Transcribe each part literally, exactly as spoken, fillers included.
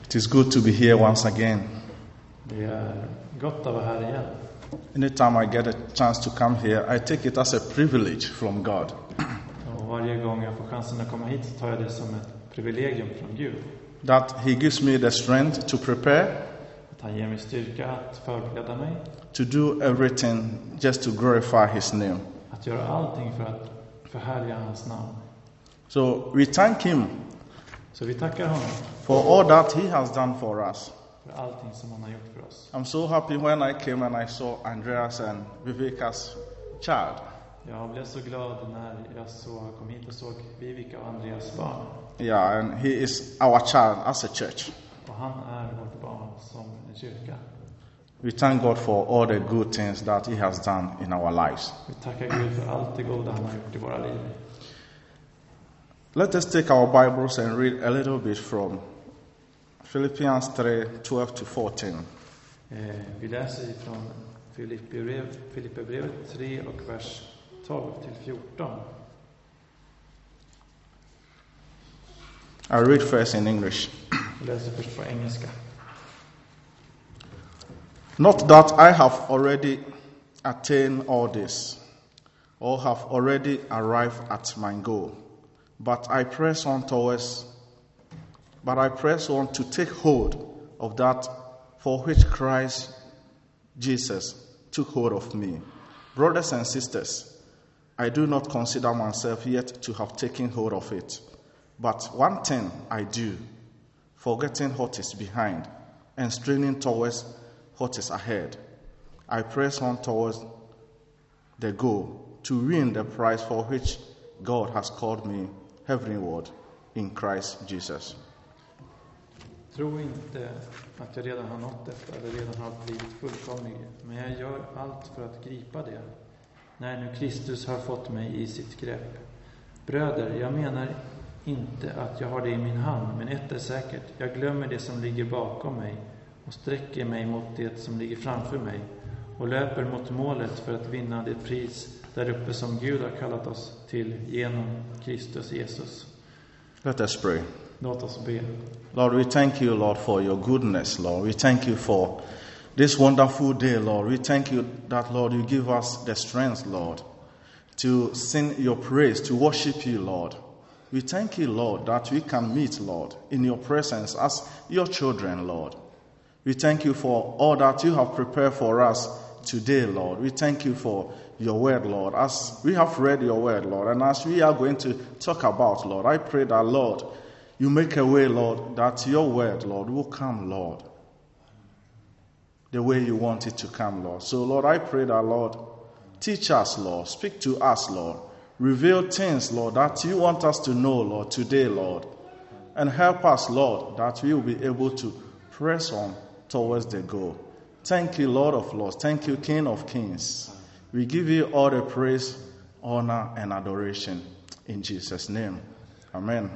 It is good to be here once again. Det är gott att vara här igen. Anytime I get a chance to come here, I take it as a privilege from God. Och varje gång jag får chansen att komma hit så tar jag det som ett privilegium från Gud. That He gives me the strength to prepare. Att han ger mig styrka att förbereda mig. To do everything just to glorify His name. Att göra allting för att förhärliga hans namn. So we thank Him. Så vi tackar honom. For all that He has done for us. För allting som han har gjort för oss. I'm so happy when I came and I saw Andreas and Viveka's child. Jag blev så glad när jag så kom hit och såg Viveka och Andreas barn. Yeah, and he is our child as a church. Och han är vårt barn som en kyrka. We thank God for all the good things that He has done in our lives. Vi tackar Gud för allt det goda han har gjort i våra liv. Let us take our Bibles and read a little bit from Philippians three, twelve to fourteen. Eh, vi läser ifrån Filipperbrevet tre och vers tolv till fjorton. I read first in English. Jag läser först på engelska. Not that I have already attained all this, or have already arrived at my goal, but I press on towards, but I press on to take hold of that for which Christ Jesus took hold of me. Brothers and sisters, I do not consider myself yet to have taken hold of it. But one thing I do, forgetting what is behind and straining towards what is ahead, I press on towards the goal to win the prize for which God has called me heavenward in Christ Jesus. Tro inte att jag redan har nått detta eller redan har blivit fullkomlig, men jag gör allt för att gripa det, när nu Kristus har fått mig i sitt grepp. Bröder, jag menar inte att jag har det i min hand, men ett är säkert, jag glömmer det som ligger bakom mig och sträcker mig mot det som ligger framför mig och löper mot målet för att vinna det pris där uppe som Gud har kallat oss till genom Kristus Jesus. Let us pray. Låt oss be. Lord, we thank you, Lord, for your goodness, Lord. We thank you for this wonderful day, Lord. We thank you that, Lord, you give us the strength, Lord, to sing your praise, to worship you, Lord. We thank you, Lord, that we can meet, Lord, in your presence as your children, Lord. We thank you for all that you have prepared for us today, Lord. We thank you for your word, Lord. As we have read your word, Lord, and as we are going to talk about, Lord, I pray that, Lord, you make a way, Lord, that your word, Lord, will come, Lord, the way you want it to come, Lord. So, Lord, I pray that, Lord, teach us, Lord, speak to us, Lord. Reveal things, Lord, that you want us to know, Lord, today, Lord. And help us, Lord, that we will be able to press on towards the goal. Thank you, Lord of Lords. Thank you, King of Kings. We give you all the praise, honor, and adoration in Jesus' name. Amen.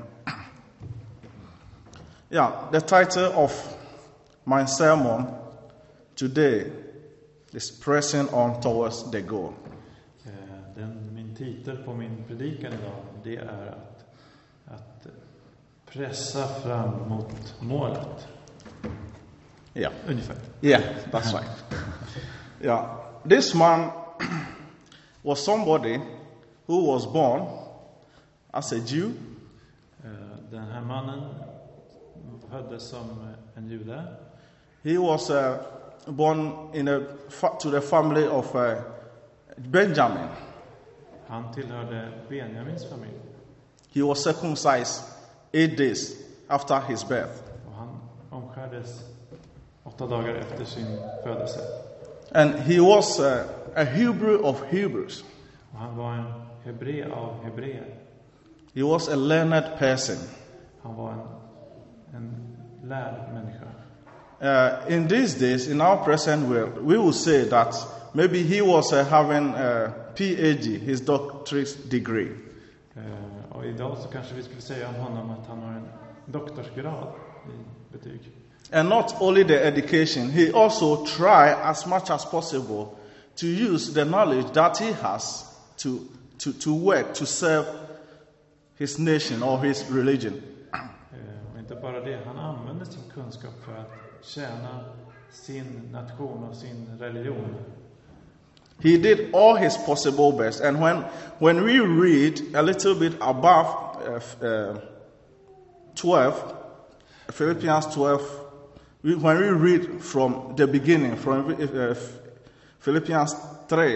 Yeah, the title of my sermon today is Pressing On Towards the Goal. Den, min titel på min predikan idag, det är att, att pressa fram mot målet. Yeah. Ungefär. Yeah, that's right. Yeah, this man was somebody who was born as a Jew. Den här mannen föddes som en jude. He was uh, born in a to the family of uh, Benjamin. Han tillhörde Benjamins familj. He was circumcised eight days after his birth. Och han omskärdes åtta dagar efter sin födelse. And he was uh, a Hebrew of Hebrews. Och han var en hebre av hebreer. He was a learned person. Han var en, en lärd människa. Uh, in these days, in our present world, we will say that maybe he was uh, having a P H D, his doctorate degree. Uh, och idag så kanske vi skulle säga om honom att han har en doktorsgrad i betyg. And not only the education, he also tried as much as possible to use the knowledge that he has to, to, to work, to serve his nation or his religion. Uh, och inte bara det, han använde sin kunskap gemenskap för att tjäna sin nation och sin religion. He did all his possible best. And when, when we read a little bit above uh, uh, twelve, Philippians twelve, we, when we read from the beginning, from uh, Philippians three.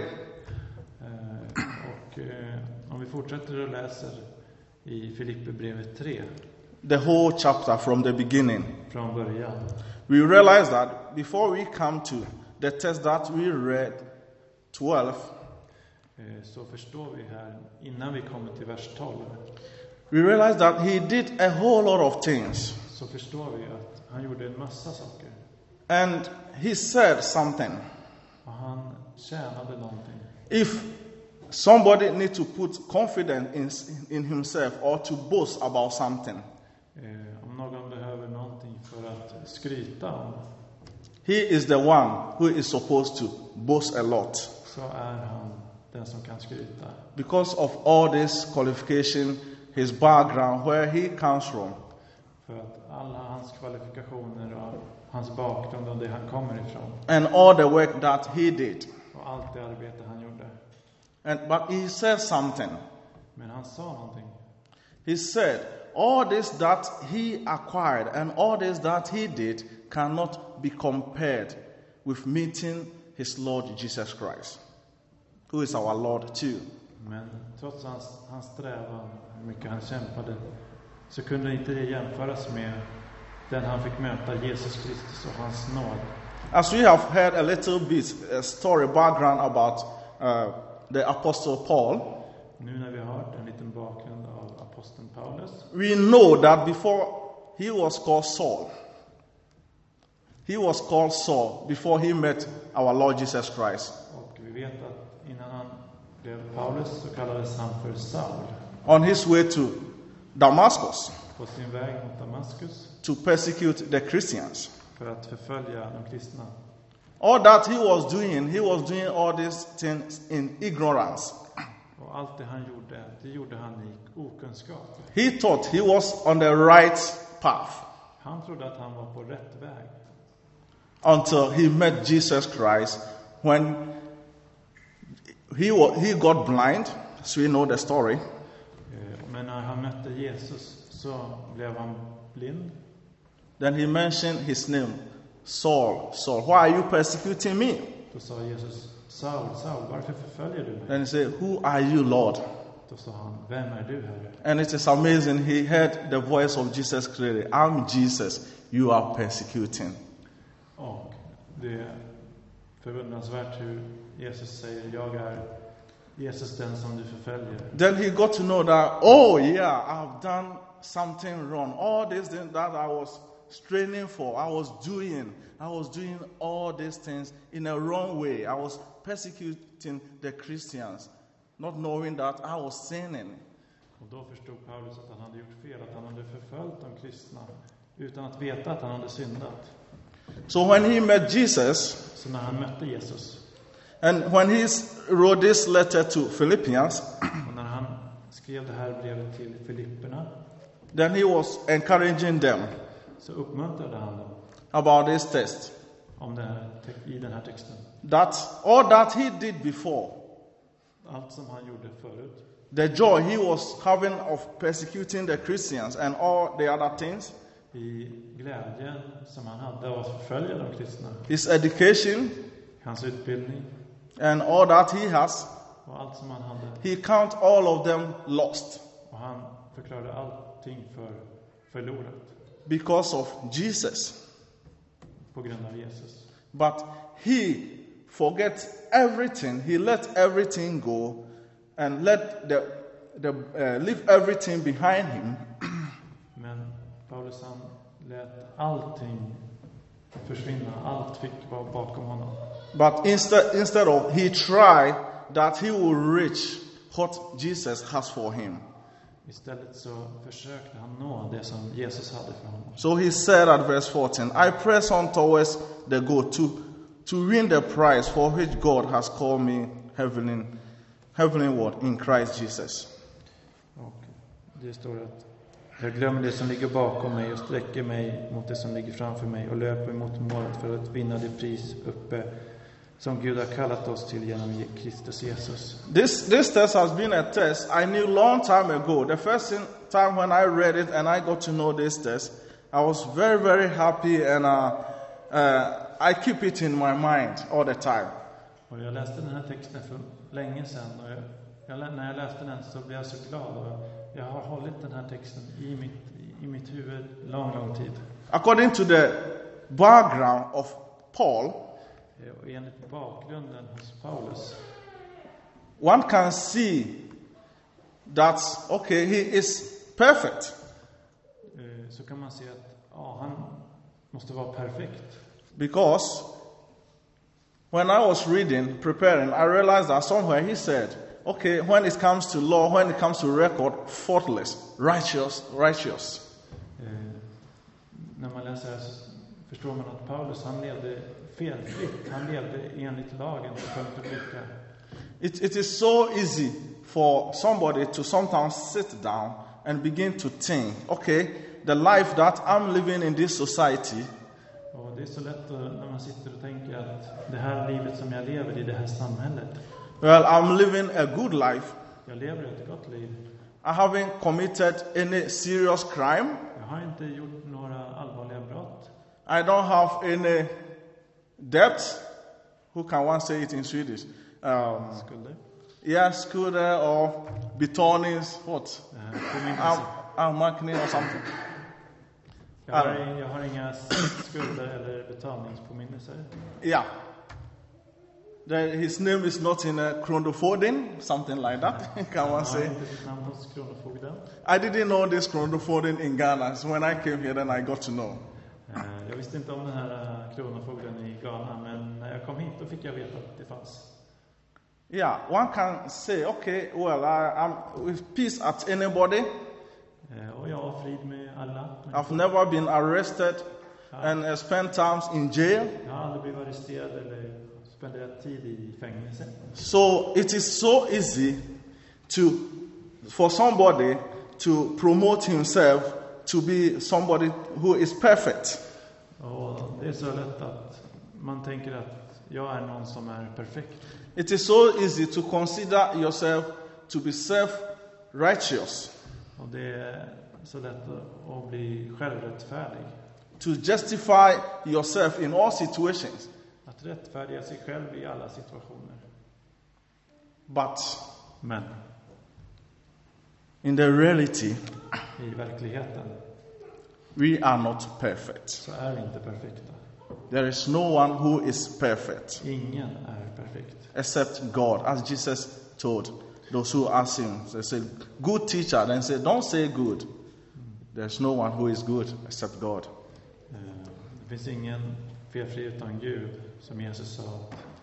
Uh, och uh, om vi fortsätter och läser i Filipperbrevet tre. The whole chapter from the beginning. Från början. We realize that before we come to the text that we read, twelve. Uh, så förstår vi här, innan vi kommer till vers tolv. We realize that he did a whole lot of things. Så förstår vi att han gjorde en massa saker. And he said something. Och han tjänade någonting. If somebody needs to put confidence in, in himself or to boast about something, Eh, om någon behöver någonting för att skryta om, he is the one who is supposed to boast a lot. så är han den som kan skryta. Because of all this qualification, his background, where he comes from. För att alla hans kvalifikationer och hans bakgrund och det han kommer ifrån. And all the work that he did. Och allt det arbete han gjorde. And, but he said something. Men han sa någonting. He said, all this that he acquired and all this that he did cannot be compared with meeting his Lord Jesus Christ, who is our Lord too. Men trots hans, hans strävan, hur mycket han kämpade, så kunde inte det jämföras med den han fick möta, Jesus Kristus och hans nåd. As we have heard a little bit, a story background about uh, the Apostle Paul, Nu när vi har hört en liten bakgrund av aposteln Paulus, we know that before he was called Saul, he was called Saul before he met our Lord Jesus Christ. och vi vet att innan han blev Paulus så kallades han för Saul. On his way to Damascus På sin väg mot Damaskus to persecute the Christians. för att förfölja de kristna. All that he was doing, he was doing all these things in ignorance. Och allt det han gjorde, det gjorde han i okunskap. He thought he was on the right path Han trodde att han var på rätt väg. until he met Jesus Christ. When he wa- he got blind, so we know the story. Eh, Men när han mötte Jesus så blev han blind. Then he mentioned his name, Saul. Saul, why are you persecuting me? Då sa Jesus, Saul, Saul, varför förföljer du mig? Then he said, who are you, Lord? Då sa han, vem är du, Herre? And it is amazing. He heard the voice of Jesus clearly. I'm Jesus. You are persecuting. Och det är förvånansvärt hur Jesus säger, jag är Jesus den som du förföljer. Then he got to know that, oh yeah, I've done something wrong. All these things that I was straining for, I was doing. I was doing all these things in a wrong way. I was persecuting the Christians, not knowing that I was sinning. Och då förstod Paulus att han hade gjort fel, att han hade förföljt de kristna utan att veta att han hade syndat. So when he met Jesus, Så när han mötte Jesus and when he wrote this letter to Philippians, och när han skrev det här brevet till Filipperna, then he was encouraging them så uppmuntrade han dem about this test. om det här, i den här texten. That all that he did before, Allt som han gjorde förut, the joy he was having of persecuting the Christians and all the other things, i glädjen som han hade av att förfölja de kristna, his education, hans utbildning and all that he has, och allt som han hade. he count all of them lost Och han förklarade allting för förlorat because of Jesus. på grund av Jesus. But he forget everything. He let everything go and let the the uh, leave everything behind him. Men Paulus han lät allting försvinna. Allt fick vara bakom honom. But instead instead of he tried that he will reach what Jesus has for him. Istället så försökte han nå det som Jesus hade för honom. So he said at verse fourteen, I press on towards the goal to, to win the prize for which God has called me heavenly, heavenly word in Christ Jesus. Och det står att Jag glömmer det som ligger bakom mig och sträcker mig mot det som ligger framför mig och löper mot målet för att vinna det pris uppe som Gud har kallat oss till genom Kristus Jesus. This this test has been a test I knew long time ago. The first time when I read it and I got to know this test, I was very, very happy, and uh, uh, I keep it in my mind all the time. Och jag läste den här texten för länge sedan, och jag, jag, när jag läste den så blev jag så glad, och jag har hållit den här texten i mitt, i mitt huvud lång, lång tid. According to the background of Paul, och enligt bakgrunden hos Paulus, one can see that, okay, he is perfect. Så kan man se att ja, han måste vara perfekt. Because when I was reading, preparing, I realized that somewhere he said, okay, when it comes to law, when it comes to record, faultless, righteous, righteous. Eh, när man läser här så förstår man att Paulus, han levde felfritt. Han levde enligt lagen på punkt och pricka. It, it is so easy for somebody to sometimes sit down and begin to think, okay, the life that I'm living in this society. Och det är så lätt när man sitter och tänker att det här livet som jag lever i, det här samhället. Well, I'm living a good life. Jag lever ett gott liv. I haven't committed any serious crime. Jag har inte gjort några allvarliga brott. I don't have any debt. Who can one say it in Swedish? Um, Skulder. Yeah, skulder or betalnings, what? Uh, Avmarkning or something. Jag har, jag har inga skulder eller betalningspåminnelser. Yeah. The, his name is not in a Kronofogden, something like that. Can one say? I didn't know this Kronofogden in Ghana. So when I came here, then I got to know. Jag visste inte om den här Kronofogden i Ghana, men när jag kom hit då fick jag veta att det fanns. Yeah, one can say, okay, well, I, I'm with peace at anybody. Och jag har frid med alla. I've never been arrested and uh, spent times in jail. Jag har aldrig blivit arresterad eller spenderat tid i fängelse. So it is so easy to for somebody to promote himself to be somebody who is perfect. Och det är så lätt att man tänker att jag är någon som är perfekt. It is so easy to consider yourself to be self-righteous. Och det är så lätt att bli självrättfärdig. To justify yourself in all situations. Att rättfärdiga sig själv i alla situationer. But Men in the reality, i verkligheten, we are not perfect. Så är vi inte perfekta. There is no one who is perfect. Ingen är perfekt. Except God, as Jesus told those who asked him. They said, good teacher. Then said, don't say good. There's no one who is good except God. Det finns ingen felfri utan Gud, som Jesus sa.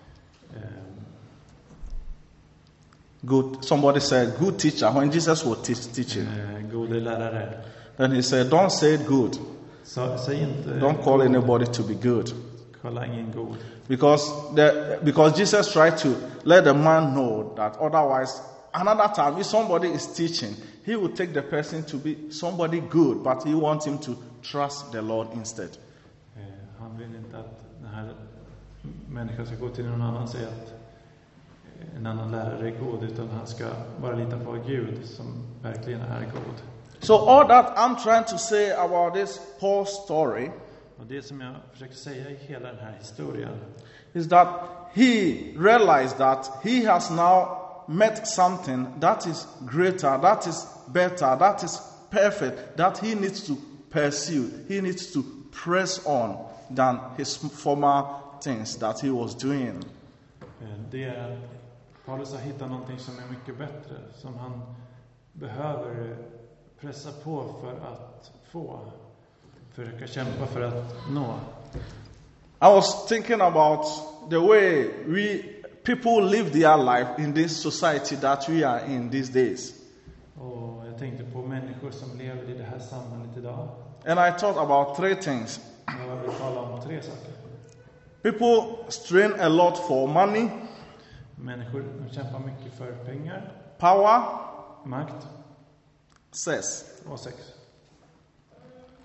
Good. Somebody said, good teacher, when Jesus was te- teaching. Gode lärare. Then he said, don't say good. Så, säg inte, don't call anybody to be good. Kalla ingen god. Because the, because Jesus tried to let the man know that otherwise, another time, if somebody is teaching, he will take the person to be somebody good, but he wants him to trust the Lord instead. Han vill inte att den här människan ska gå till någon annan och säga att en annan lärare är god, utan han ska bara lita på Gud som verkligen är god. So all that I'm trying to say about this Paul story, och det som jag försöker säga i hela den här historien, is that he realized that he has now met something that is greater, that is better, that is perfect, that he needs to pursue, he needs to press on than his former things that he was doing. Det är att Paulus har hittat någonting som är mycket bättre, som han behöver pressa på för att få, försöka kämpa för att nå. I was thinking about the way we people live their life in this society that we are in these days. Och jag tänkte på människor som lever i det här samhället idag. And I thought about three things. Jag vill tala om tre saker. People strain a lot for money. Människor kämpar mycket för pengar, power, makt, sex. och sex.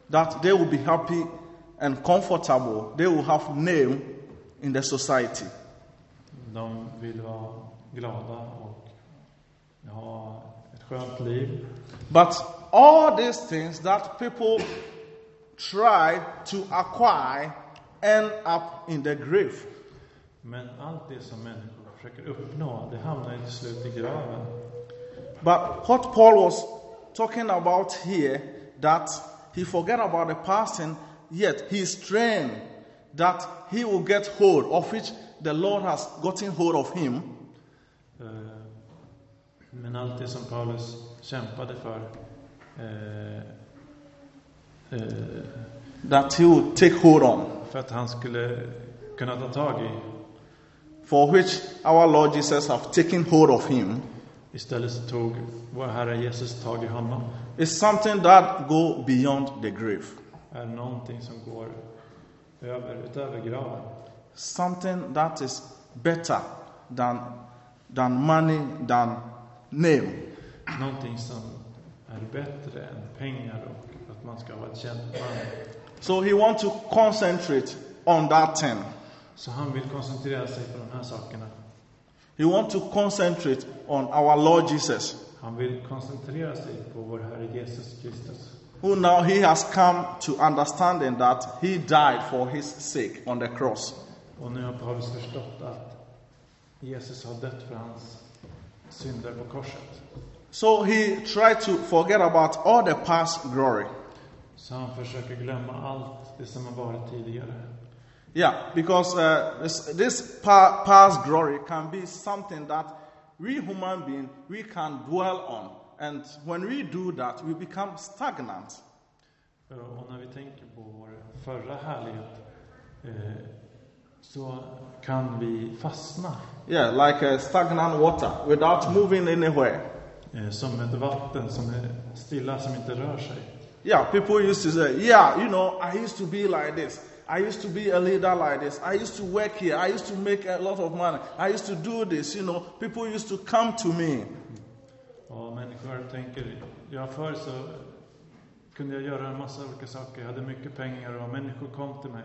that they will be happy and comfortable. They will have name in the society. De vill vara glada och ha ett skönt liv. But all these things that people try to acquire end up in the grave. Men allt det som människor försöker uppnå, det hamnar ju till slut i graven. But what Paul was talking about here, that he forget about the person, yet he is trained that he will get hold of which the Lord has gotten hold of him. Uh, men allt det som Paulus kämpade för, uh, uh, that he will take hold on, för att han skulle kunna ta tag i, for which our Lord Jesus have taken hold of him, istället så tog vår Herre Jesus tag i honom. is something that go beyond the grave. Är någonting som går över, utöver graven. Something that is better than than money, than name. Någonting som är bättre än pengar och att man ska vara ett känt man. So he wants to concentrate on that thing. Så han vill koncentrera sig på de här sakerna. He wants to concentrate on our Lord Jesus, Han vill koncentrera sig på vår Herre Jesus Kristus. who now he has come to understanding that he died for his sake on the cross. Och nu har Paulus förstått att Jesus har dött för hans synder på korset. So he tried to forget about all the past glory. Så han försöker glömma allt det som har varit tidigare. Yeah, because uh, this, this pa- past glory can be something that we human beings, we can dwell on. And when we do that, we become stagnant. Och när vi tänker på vår förra härlighet eh, så kan vi fastna. Yeah, like a stagnant water without moving anywhere. Eh, som ett vatten som är stilla, som inte rör sig. Yeah, people used to say, yeah, you know, I used to be like this. I used to be a leader like this. I used to work here. I used to make a lot of money. I used to do this, you know. People used to come to me. Och människor tänker, ja, förr så kunde jag göra en massa olika saker. Jag hade mycket pengar och människor kom till mig.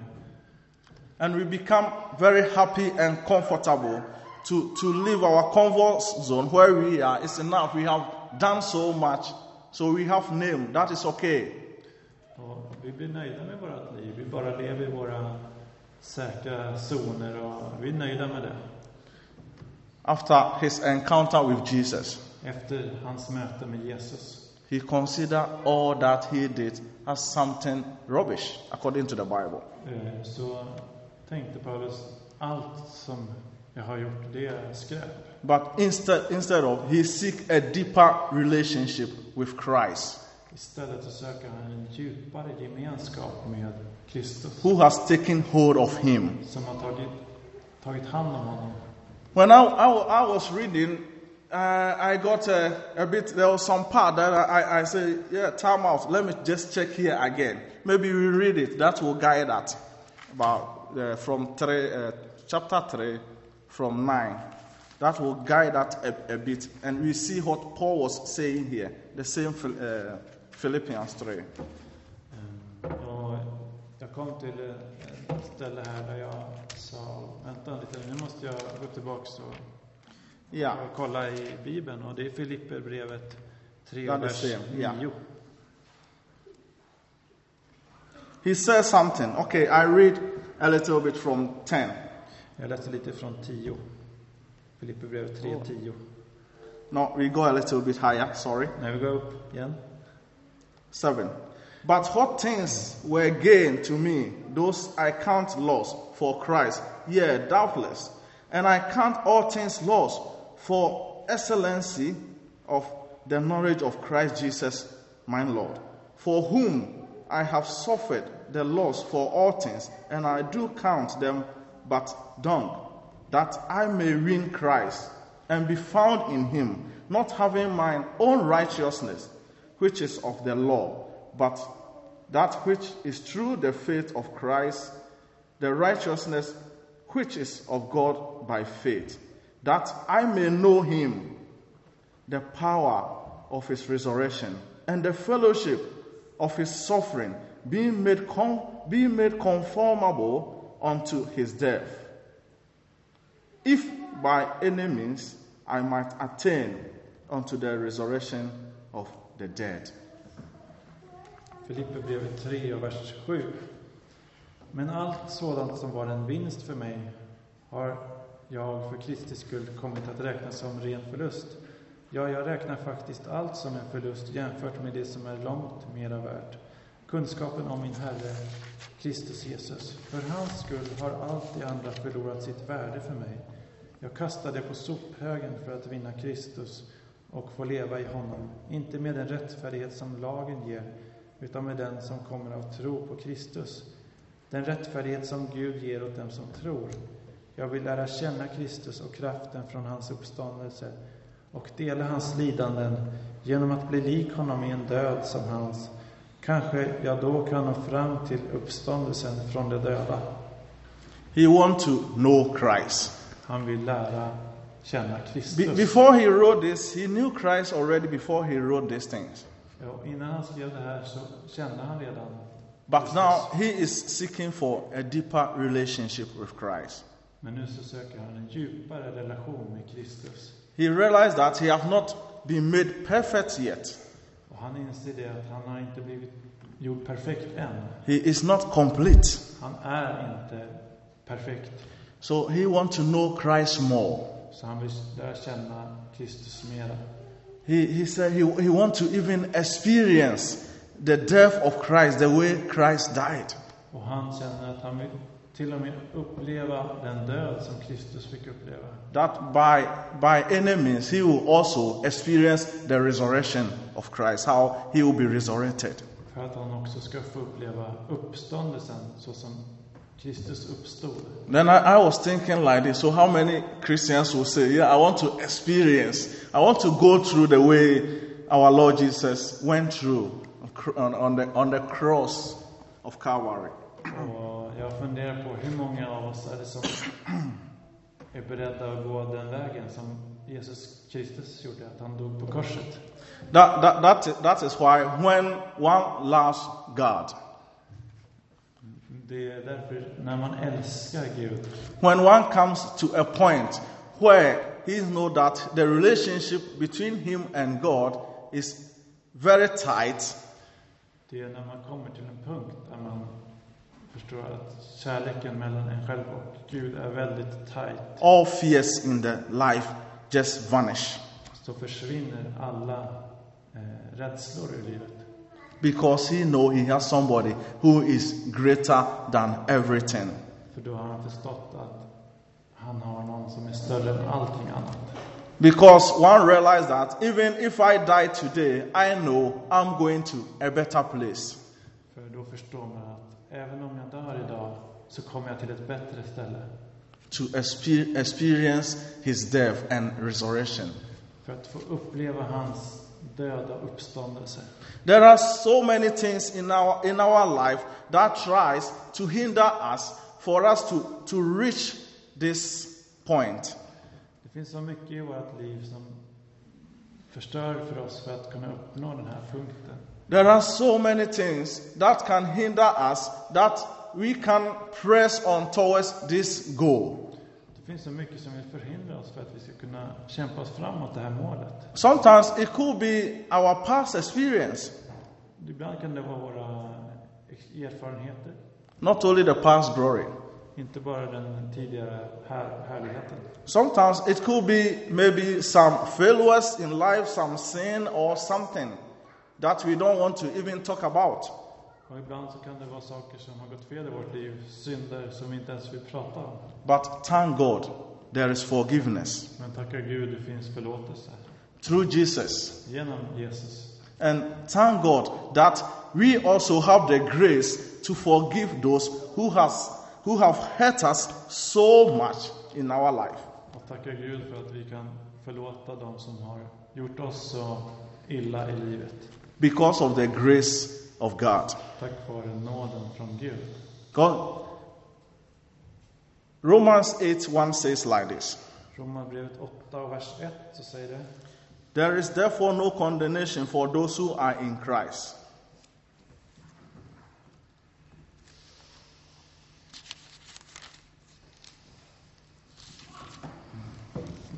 And we become very happy and comfortable to, to leave our comfort zone where we are. It's enough. We have done so much. So we have name. That is okay. Och vi blir nöjda med vårt liv. Vi bara lever i våra säkra zoner och vi är nöjda med det. After his encounter with Jesus, Efter hans möte med Jesus, he considered all that he did as something rubbish, according to the Bible. eh, så tänkte Paulus, allt som jag har gjort, det är skräp. But instead, instead of, he seek a deeper relationship with Christ, Istället så söker han en djupare gemenskap med Kristus, who has taken hold of him. som har tagit, tagit hand om honom. When I, I, I was reading, uh, I got a, a bit, there was some part that I, I say, yeah, time out, let me just check here again. Maybe we read it, that will guide that. About uh, from three, uh, chapter three, from nine. That will guide that a, a bit. And we see what Paul was saying here, the same uh, Philippians three. Mm. Och jag kom till ett ställe här där jag sa, vänta lite, nu måste jag gå tillbaka och, Yeah. och kolla i Bibeln. Och det är Filipperbrevet tre, That vers is same, yeah. nio. He says something. Okay, I read a little bit from ten. Jag läste lite från tio. Filipperbrevet tre, Oh. tio. No, we go a little bit higher, sorry. När vi går upp igen. seven. But what things were gain to me, those I count loss for Christ. Yeah, doubtless. And I count all things loss for excellency of the knowledge of Christ Jesus, my Lord, for whom I have suffered the loss for all things, and I do count them but dung, that I may win Christ and be found in him, not having mine own righteousness, which is of the law, but that which is through the faith of Christ, the righteousness which is of God by faith, that I may know him, the power of his resurrection, and the fellowship of his suffering, being made com- being made conformable unto his death, if by any means I might attain unto the resurrection of the dead. Filipperbrevet tre och vers sju. Men allt sådant som var en vinst för mig har jag för Kristi skull kommit att räkna som ren förlust. Ja, jag räknar faktiskt allt som en förlust jämfört med det som är långt mera värt. Kunskapen om min Herre Kristus Jesus. För hans skull har allt det andra förlorat sitt värde för mig. Jag kastar det på sophögen för att vinna Kristus och få leva i honom. Inte med den rättfärdighet som lagen ger, utan med den som kommer av tro på Kristus. Den rättfärdighet som Gud ger åt dem som tror. Jag vill lära känna Kristus och kraften från hans uppståndelse och dela hans lidanden genom att bli lik honom i en död som hans. Kanske jag då kan nå fram till uppståndelsen från de döda. He wants to know Christ. Han vill lära känna Kristus. Be- before he wrote this, he knew Christ already before he wrote these things. Ja, innan han skrev det här så kände han redan But Kristus. now he is seeking for a deeper relationship with Christ. Men nu så söker han en djupare relation med Kristus. He realized that he has not been made perfect yet. Och han inser det att han har inte blivit gjord perfekt än. He is not complete. Han är inte perfekt. So he wants to know Christ more. Så han vill lära känna Kristus mera. He, he said he, he wants to even experience the death of Christ, the way Christ died. Och han känner att han vill till och med uppleva den död som Kristus fick uppleva. That by, by any means he will also experience the resurrection of Christ, how he will be resurrected. För att han också ska få uppleva uppståndelsen så som Kristus uppstod. Then I, I was thinking like this, so how many Christians will say, yeah, I want to experience, I want to go through the way our Lord Jesus went through on, on, the, on the cross of Calvary. Och jag funderar på hur många av oss är det som är beredda att gå den vägen som Jesus Kristus gjorde, att han dog på korset. That, that, that, that is why when one loves God, Det är därför när man älskar Gud, when one comes to a point where he knows that the relationship between him and God is very tight, det är när man kommer till en punkt där man förstår att kärleken mellan en själv och Gud är väldigt tight. all fears in the life just vanish. Så försvinner alla eh, rädslor ur livet. Because he know he has somebody who is greater than everything. För då har han förstått att han har någon som är större än allting annat. Because one realized that even if I die today, I know I'm going to a better place. För då förstår man att även om jag dör idag så kommer jag till ett bättre ställe. To exper- experience his death and resurrection. För att få uppleva hans döda uppståndelse. There are so many things in our in our life that tries to hinder us for us to, to reach this point. Det finns så mycket i vårt liv som förstör för oss för att kunna uppnå den här punkten. There are so many things that can hinder us that we can press on towards this goal. Det finns så mycket som vill förhindra oss för att vi ska kunna kämpa oss framåt det här målet. Sometimes it could be our past experience, Ibland kan det vara våra erfarenheter, not only the past glory. inte bara den tidigare här, härligheten. Sometimes it could be maybe some failures in life, some sin or something that we don't want to even talk about. Och ibland så kan det vara saker som har gått fel i vårt liv, synder som vi inte ens vill prata om. But thank God, there is forgiveness Men tacka Gud, det finns förlåtelse through Jesus. genom Jesus. And thank God that we also have the grace to forgive those who has who have hurt us so much in our life. Och tacka Gud för att vi kan förlåta dem som har gjort oss så illa i livet. Because of the grace of God. Tack vare nåden från Gud. God. Romans eight one says like this. Romarbrevet åtta och vers ett så säger det: There is therefore no condemnation for those who are in Christ.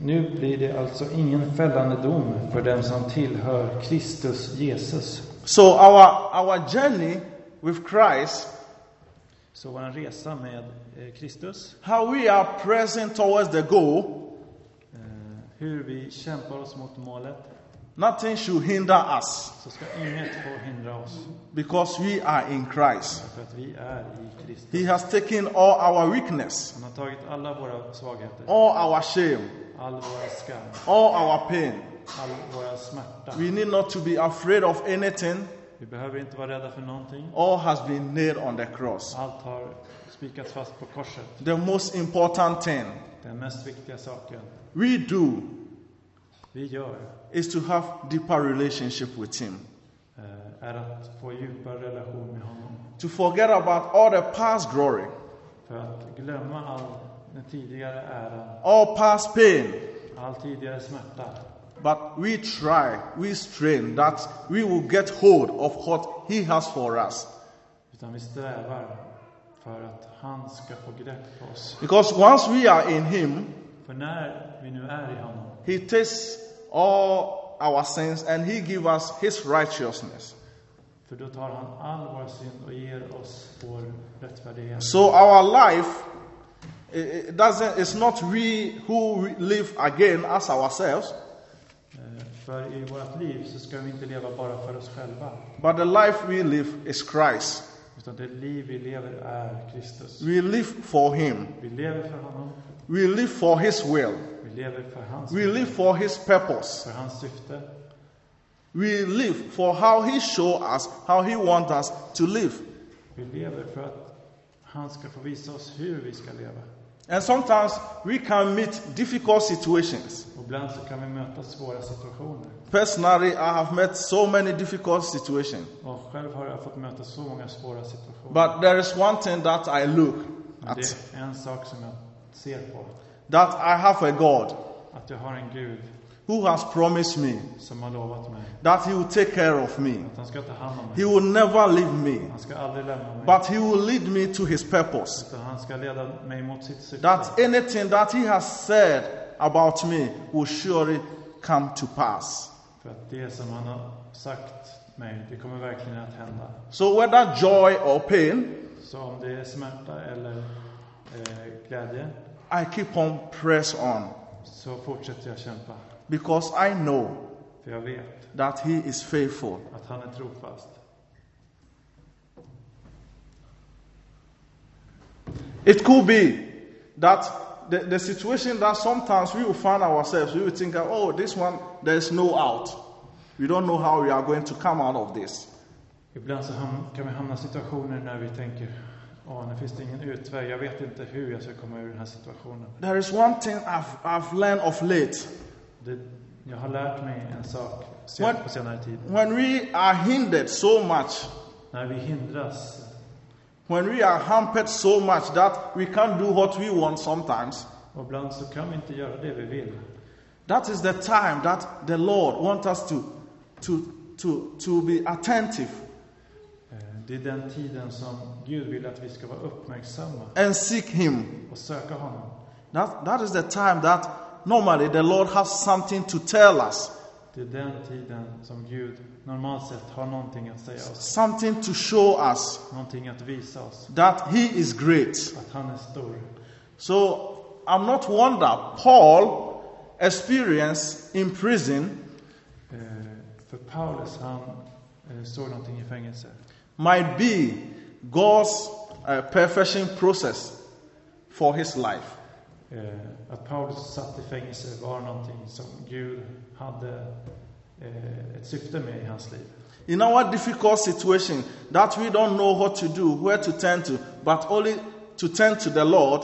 Nu blir det alltså ingen fällande dom för den som tillhör Kristus Jesus. So our our journey with Christ, Så vår resa med eh, Kristus, how we are pressing towards the goal, eh, hur vi kämpar oss mot målet, nothing should hinder us så ska inget få hindra oss. because we are in Christ. För att vi är i Kristus. He has taken all our weakness, Han har tagit alla våra svagheter, all our shame, all våra skam, all our pain. all våra smärta. We need not to be afraid of anything. Vi behöver inte vara rädda för någonting. All has been nailed on the cross. Allt har spikats fast på korset. The most important thing Den mest viktiga saken we do vi gör is to have deeper relationship with Him. eh, är att få djupare relation med honom. To forget about all the past glory, För att glömma all den tidigare äran, all past pain. all tidigare smärta. But we try, we strain that we will get hold of what He has for us. Utan vi strävar för att han ska få grepp på oss. Because once we are in Him, För när vi nu är i honom, He takes all our sins and He gives us His righteousness. för då tar han all vår synd och ger oss vår rättfärdighet. So our life, it it doesn't, it's not we who live again as ourselves, Eh, För i vårt liv så ska vi inte leva bara för oss själva. but the life we live is Christ. Utan det liv vi lever är Kristus. We live for Him. Vi lever för honom. We live for His will. Vi lever för hans We live for His purpose. för hans syfte. We live for how He show us, how He wants us to live. Vi lever för att han ska få visa oss hur vi ska leva. And sometimes we can meet difficult situations. Och ibland så kan vi möta svåra situationer. Personally, I have met so many difficult situations. Och själv har jag fått möta så många svåra situationer. But there is one thing that I look Men at, det är en sak som jag ser på. that I have a God Att jag har en Gud who has promised me som har lovat mig that He will take care of me. att han ska ta hand om He mig. will never leave me, Han ska aldrig lämna mig. but He will lead me to His purpose. Utan han ska leda mig mot sitt syfte. That anything that He has said about me will surely come to pass. För att det som han har sagt mig, det kommer verkligen att hända. So whether joy or pain, Så om det är smärta eller eh, glädje, I keep on press on så fortsätter jag kämpa. because I know För jag vet that He is faithful. att han är trofast. It could be that the, the situation that sometimes we will find ourselves, we will think, oh, this one, there is no out. We don't know how we are going to come out of this. Ibland så ham- kan vi hamna i situationer när vi tänker, åh, nu finns det ingen utväg. Jag vet inte hur jag ska komma ur den här situationen. There is one thing I've, I've learned of late. Det, jag har lärt mig en sak sen, på senare tid. When we are hindered so much, När vi hindras, when we are hampered so much that we can't do what we want sometimes, och ibland så kan vi inte göra det vi vill. that is the time that the Lord wants us to, to, to, to be attentive Eh, Det är den tiden som Gud vill att vi ska vara uppmärksamma and seek Him. och söka honom. That, that is the time that normally the Lord has something to tell us, Det är den tiden som Gud normalt sett har någonting att säga oss. something to show us Någonting att visa oss. that He is great. Att han är stor. So I'm not wonder Paul experienced in prison Eh, För Paulus, han eh, såg någonting i fängelse. might be God's uh, perfection process for his life. Eh, Att Paulus satt i fängelse var någonting som Gud hade eh, ett syfte med i hans liv. In our difficult situation that we don't know what to do, where to turn to, but only to turn to the Lord,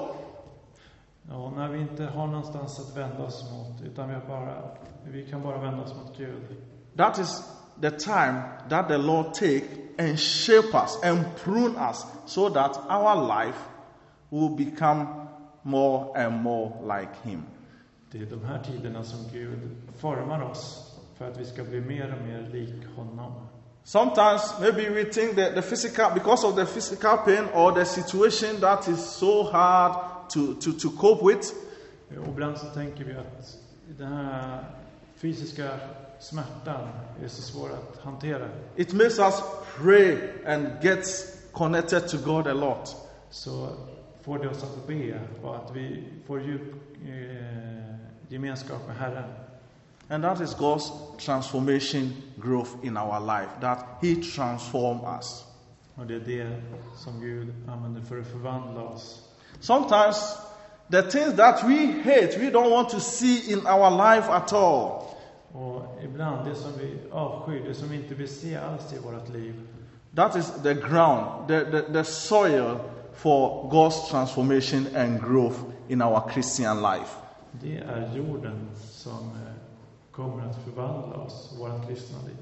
Och när vi inte har någonstans att vända oss mot, utan vi, har bara, vi kan bara vända oss mot Gud. that is the time that the Lord take and shape us and prune us so that our life will become more and more like Him. Det är de här tiderna som Gud formar oss för att vi ska bli mer och mer lik honom. Sometimes maybe we think that the physical, because of the physical pain or the situation that is so hard to, to, to cope with, Och ibland så tänker vi att den här fysiska smärtan är så svår att hantera. It makes us pray and get connected to God a lot. Så får det oss att be och att vi får djup eh, gemenskap med Herren. And that is God's transformation growth in our life, that He transforms us. Och det är det som Gud använder för att förvandla oss. Sometimes the things that we hate, we don't want to see in our life at all. Och ibland det som vi avskyr, det som vi inte vill se alls i vårt liv. That is the ground, the, the, the soil for God's transformation and growth in our Christian life. Det är jorden som eh, kommer att förvandla oss, vårt kristna liv.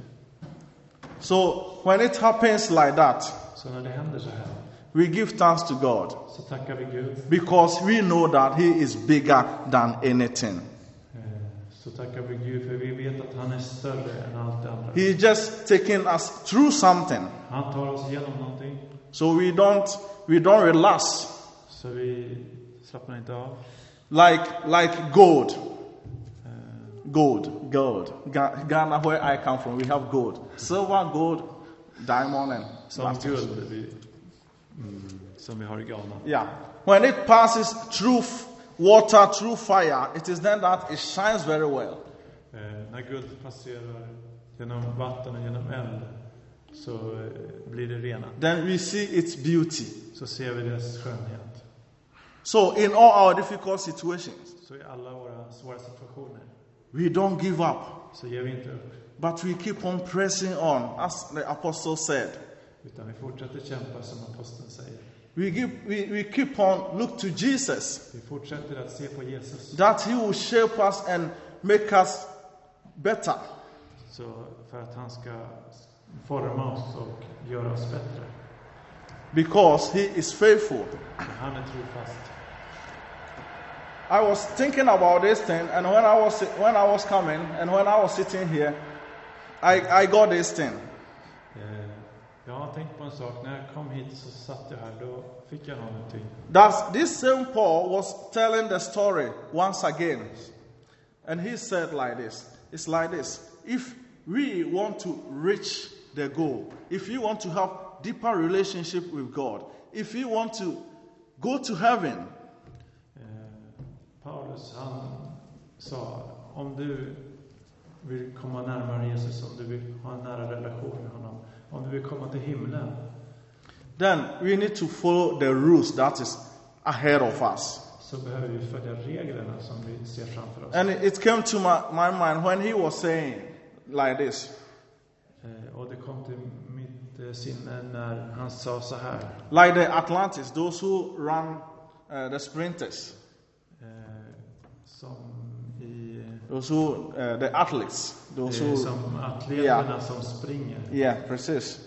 So when it happens like that, Så när det händer så här, we give thanks to God så tackar vi Gud. because we know that He is bigger than anything. Eh, Så tackar vi Gud för vi vet att han är större än allt det andra. He just taking us through something, Han tar oss igenom någonting, so we don't we don't relax så vi slappnar inte av. like like gold. Eh, Gold, gold. Ga- Ghana, where I come from, we have gold, silver, gold, diamond, and Som platinum. guld vi, mm, som vi har i Ghana. Yeah. When it passes through f- water, through fire, it is then that it shines very well. Eh, när guld passerar genom vatten och genom eld så eh, blir det rena. Then we see its beauty. Så ser vi dess skönhet. So in all our difficult situations, Så i alla våra svåra situationer we don't give up, så ger vi inte upp. but we keep on pressing on, as the apostle said. Utan vi fortsätter kämpa som aposteln säger. We, give, we, we keep on look to Jesus, Vi fortsätter att se på Jesus. that He will shape us and make us better. Så för att han ska forma oss och göra oss bättre. Because He is faithful. Han är trofast. I was thinking about this thing, and when I was when I was coming, and when I was sitting here, I, I got this thing. Eh, Jag har tänkt på en sak. När jag kom hit så satt jag här. Då fick jag någonting. That this same Paul was telling the story once again, and he said like this. It's like this: if we want to reach the goal, if you want to have deeper relationship with God, if you want to go to heaven, Eh, Paulus han sa, om du vill komma närmare Jesus, om du vill ha en nära relation med honom, om du vill komma till himlen, then we need to follow the rules that is ahead of us. så behöver vi följa reglerna som vi ser framför oss. And it came to my, my mind when he was saying like this. Eh, Och det kom till mitt eh, sinne när han sa så här. Like the Atlantis, those who run uh, the sprinters, Eh, Som i those who, uh, the athletes, those eh, who, som atleterna som springer. yeah, precis.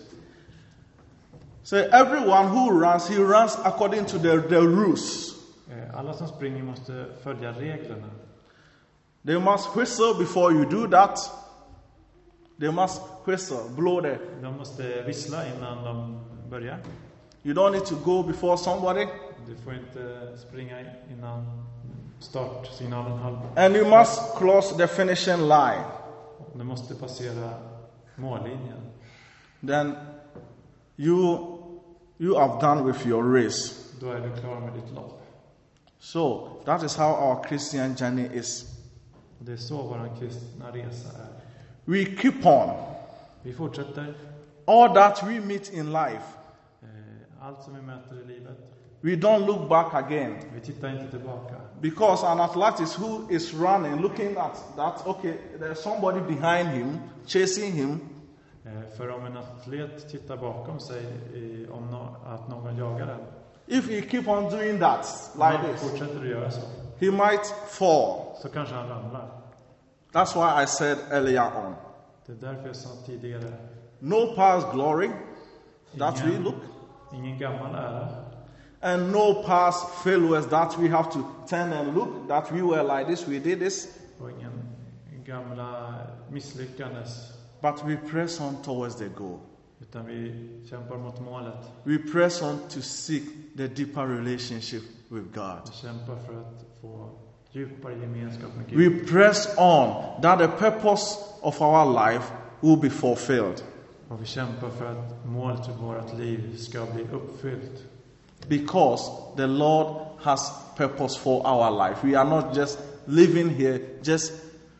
So everyone who runs, he runs according to the, the rules. Eh, Alla som springer måste följa reglerna. They must whistle before you do that. They must whistle, blow the. De måste vissla innan de börjar. You don't need to go before somebody. Du får inte springa innan startsignalen har. And you must cross the finishing line. Du måste passera mållinjen. Then you you have done with your race. Då är du klar med ditt lopp. So that is how our Christian journey is. Och det är så vår kristna resa är. We keep on. Vi fortsätter. All that we meet in life, Eh, Allt som vi möter i livet. we don't look back again. Vi tittar inte tillbaka. Because an athlete who is running, looking at that, okay, there's somebody behind him, chasing him. Eh, För om en atlet tittar bakom sig i, om no, att någon jagar den. If he keep on doing that, Om like han this, fortsätter att göra så. he might fall. Så kanske han ramlar. That's why I said earlier on, Det är därför jag sa tidigare. no past glory that we Ingen, look, ingen gammal ära. and no past failures that we have to turn and look, that we were like this, we did this, Och ingen gamla misslyckandes. but we press on towards the goal. Utan vi kämpar mot målet. We press on to seek the deeper relationship with God. Vi kämpar för att få djupare gemenskap med Gud. We press on that the purpose of our life will be fulfilled. Och vi kämpar för att målet för vårt liv ska bli uppfyllt. Because the Lord has purpose for our life. We are not just living here just,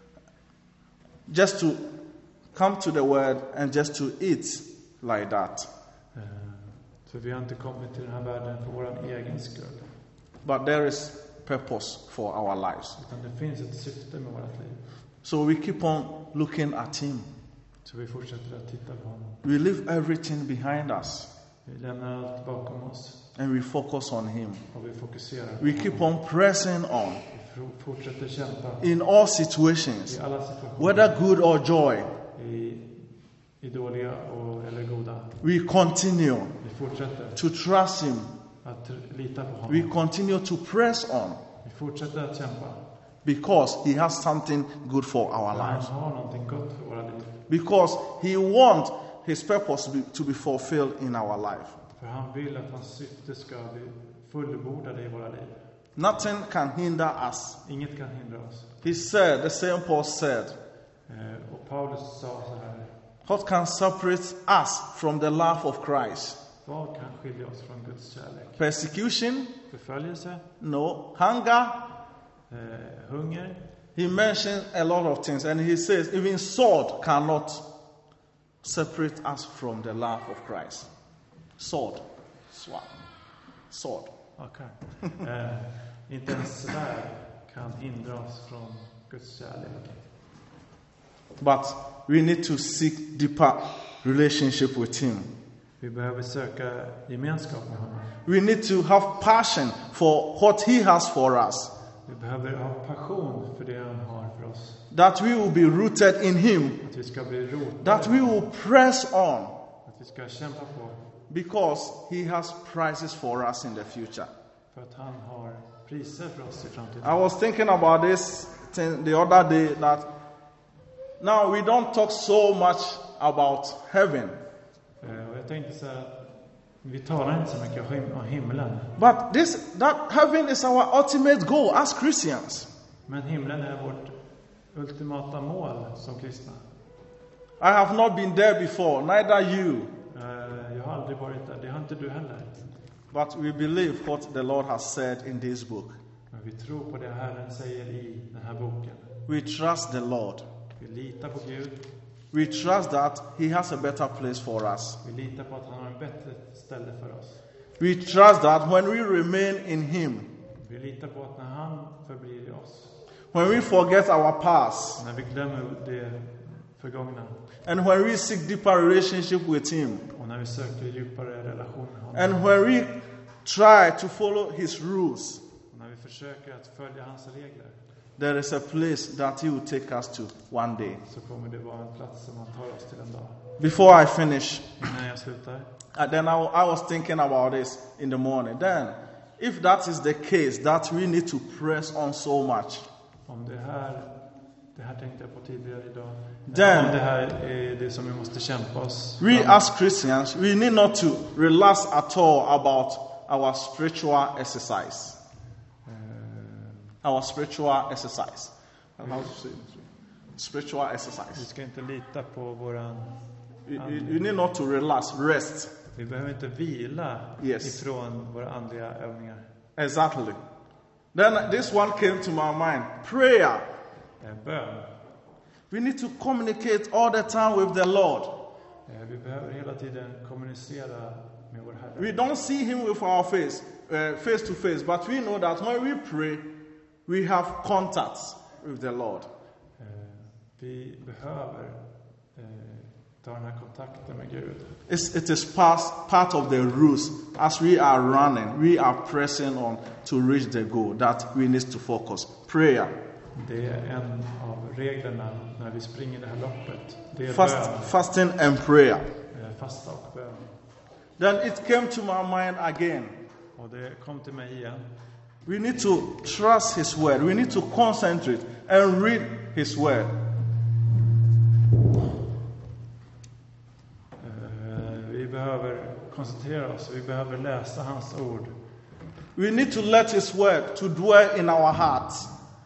just to come to the word and just to eat like that. Uh, så vi har inte kommit till den här världen för vår egen skull. But there is purpose for our lives. Utan det finns ett syfte med vårt liv. So we keep on looking at him. Så vi fortsätter att titta på honom. We leave everything behind us. Vi lämnar allt bakom oss. And we focus on him. Och vi fokuserar. We keep on pressing on. Vi fortsätter kämpa. In all situations. I alla situationer. Whether good or joy. I, i dåliga och, eller goda. We continue vi fortsätter to trust him. Att lita på honom. We continue to press on. Vi fortsätter att kämpa. Because he has something good for our lives. Han har någonting gott för våra liv. Because he wants his purpose to be, to be fulfilled in our life. För han vill att hans syfte ska bli fullbordade i våra liv. Nothing can hinder us. Inget kan hindra oss. He said, the same Paul said, eh, och Paulus sa så här. What can separate us from the love of Christ? Vad kan skilja oss från Guds kärlek? Persecution? Förföljelse? No. Hunger? Eh, hunger? He mentioned a lot of things, and he says even sword cannot separate us from the love of Christ. Sword. Sword. Sword. Okay. eh, inte ens svärd kan hindra oss från Guds kärlek. But we need to seek deeper relationship with him. Vi behöver söka gemenskap med honom. We need to have passion for what he has for us. Vi behöver ha passion för det han har för oss. That we will be rooted in him. Att vi ska bli rotade. That we will press on. Att vi ska kämpa på. Because he has prizes for us in the future. För att han har priser för oss i framtiden. I was thinking about this thing the other day, that now we don't talk so much about heaven. Och jag tänkte så här att vi talar inte så mycket om himlen. But this that heaven is our ultimate goal as Christians. Men himlen är vårt ultimata mål som kristna. I have not been there before, neither you. Jag har aldrig varit där, det har inte du heller. But we believe what the Lord has said in this book. Men vi tror på det Herren säger i den här boken. We trust the Lord. Vi litar på Gud. We trust that he has a better place for us. Vi litar på att han har ett bättre ställe för oss. We trust that when we remain in him, vi litar på att när han förblir i oss, when we forget our past, när vi glömmer det förgångna, and when we seek deeper relationship with him, och när vi söker djupare relation med honom, and when we try to follow his rules, och när vi försöker att följa hans regler, there is a place that he will take us to one day. Så kommer det vara en plats som han tar oss till en dag. Before I finish, innan jag slutar, uh, then I, I was thinking about this in the morning. Then, if that is the case, that we need to press on so much. Om det här, det här tänkte jag på tidigare idag. Then, om det här är det som vi måste kämpa oss. We fram. as Christians, we need not to relax at all about our spiritual exercise. Our spiritual exercise. How to say it? Spiritual Vi exercise. ska inte lita på våran. You, you, you need not to relax, rest. Vi behöver inte vila Yes. ifrån våra andliga övningar. Exactly. Then this one came to my mind. Prayer. Eh, Bön. We need to communicate all the time with the Lord. Eh, Vi behöver hela tiden kommunicera med vår Herre. We don't see him with our face, uh, face to face, but we know that when we pray, we have contacts with the Lord. Eh, Vi behöver eh, ta den här kontakten med Gud. It's, it is part, part of the rules as we are running, we are pressing on to reach the goal that we need to focus. Prayer. Det är en av reglerna när vi springer det här loppet. Det är Fast, bön, fasting and prayer. eh, fasta och bön. Then it came to my mind again. Och det kom till mig igen. We need to trust his word. We need to concentrate and read his word. Eh, Vi behöver koncentrera oss. Vi behöver läsa hans ord. We need to let his word to dwell in our hearts.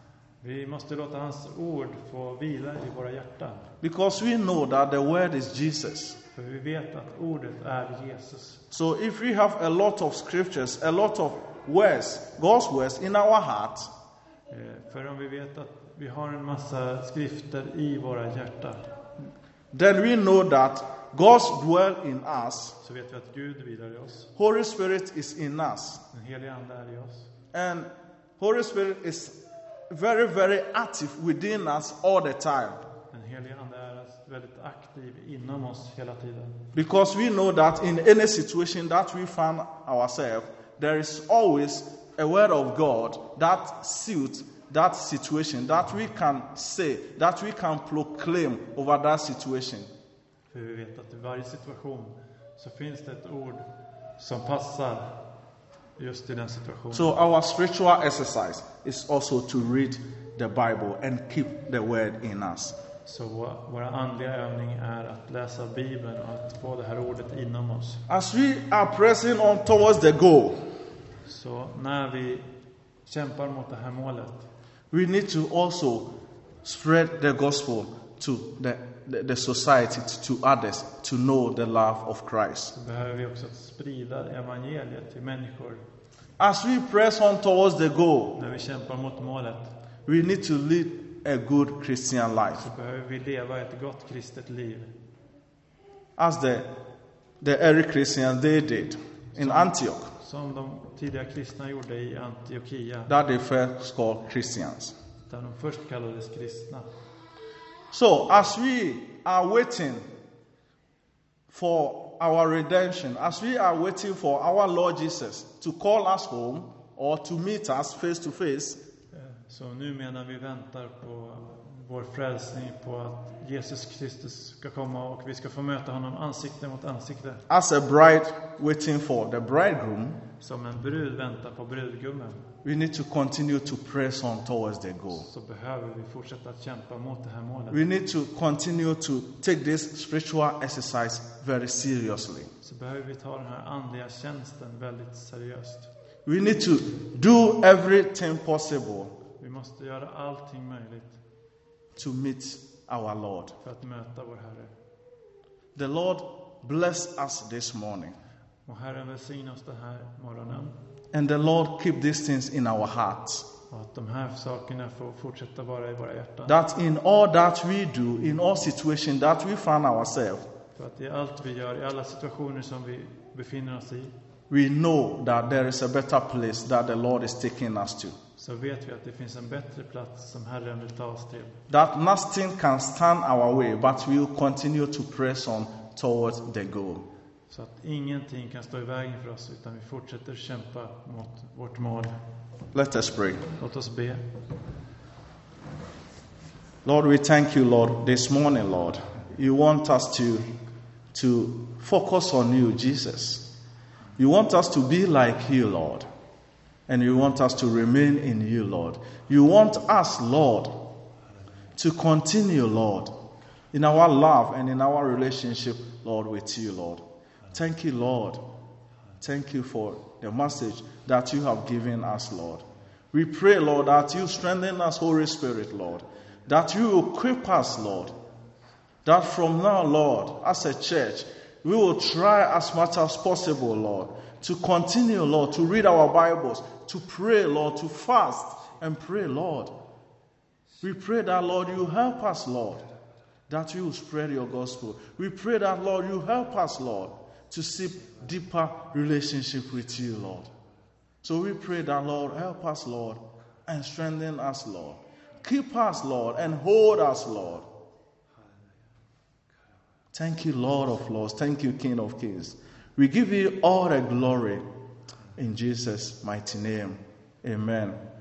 Vi måste låta hans ord få vila i våra hjärtan. Because we know that the word is Jesus. För vi vet att ordet är Jesus. So if we have a lot of scriptures, a lot of words, God's words in our heart, Eh, För om vi vet att vi har en massa skrifter i våra hjärtan, then we know that God's dwell in us. så vet vi att Gud vilar i oss. Holy Spirit is in us. Den helige ande är i oss. And Holy Spirit is very, very active within us all the time. Den helige ande är väldigt aktiv inom oss hela tiden. Because we know that in any situation that we find ourselves, there is always a word of God that suits that situation, that we can say, that we can proclaim over that situation. För vi vet att i varje situation så finns det ett ord som passar just i den situationen. So our spiritual exercise is also to read the Bible and keep the word in us. Så våra andliga övning är att läsa Bibeln och att få det här ordet inom oss. As we are pressing on towards the goal, Så när vi kämpar mot det här målet, we need to also spread the gospel to the, the, the society, to others, to know the love of Christ. så behöver vi också sprida evangeliet till människor. As we press on towards the goal, När vi kämpar mot målet we need to lead a good Christian life. så behöver vi leva ett gott kristet liv. As the, the early Christians, they did in Antioch, Som de tidiga kristna gjorde i Antiochia, that they first called Christians. där de först kallades kristna. So, as we are waiting for our redemption, as we are waiting for our Lord Jesus to call us home or to meet us face to face, Så nu menar vi väntar på vår frälsning, på att Jesus Kristus ska komma och vi ska få möta honom ansikte mot ansikte. as a bride waiting for the bridegroom, Som en brud väntar på brudgummen, we need to continue to press on towards the goal. så behöver vi fortsätta att kämpa mot det här målet. We need to continue to take this spiritual exercise very seriously. Så behöver vi ta den här andliga tjänsten väldigt seriöst. We need to do everything possible Vi måste göra allting möjligt to meet our Lord. för att möta vår Herre. The Lord bless us this morning. Och Herren välsigna oss den här morgonen. And the Lord keep these things in our hearts. Och att de här sakerna får fortsätta vara i våra hjärtan. That in all that we do, in all situations that we find ourselves, För att i allt vi gör, i alla situationer som vi befinner oss i, we know that there is a better place that the Lord is taking us to. så vet vi att det finns en bättre plats som Herren vill ta oss till. That nothing can stand our way, but we will continue to press on towards the goal. Så att ingenting kan stå i vägen för oss, utan vi fortsätter kämpa mot vårt mål. Let us pray. Låt oss be. Lord, we thank you, Lord, this morning, Lord. You want us to, to focus on you, Jesus. You want us to be like you, Lord. And you want us to remain in you, Lord. You want us, Lord, to continue, Lord, in our love and in our relationship, Lord, with you, Lord. Thank you, Lord. Thank you for the message that you have given us, Lord. We pray, Lord, that you strengthen us, Holy Spirit, Lord. That you will equip us, Lord. That from now, Lord, as a church, we will try as much as possible, Lord, to continue, Lord, to read our Bibles, to pray, Lord, to fast and pray, Lord. We pray that, Lord, you help us, Lord, that you will spread your gospel. We pray that, Lord, you help us, Lord, to seek deeper relationship with you, Lord. So we pray that, Lord, help us, Lord, and strengthen us, Lord. Keep us, Lord, and hold us, Lord. Thank you, Lord of Lords. Thank you, King of Kings. We give you all the glory in Jesus' mighty name. Amen.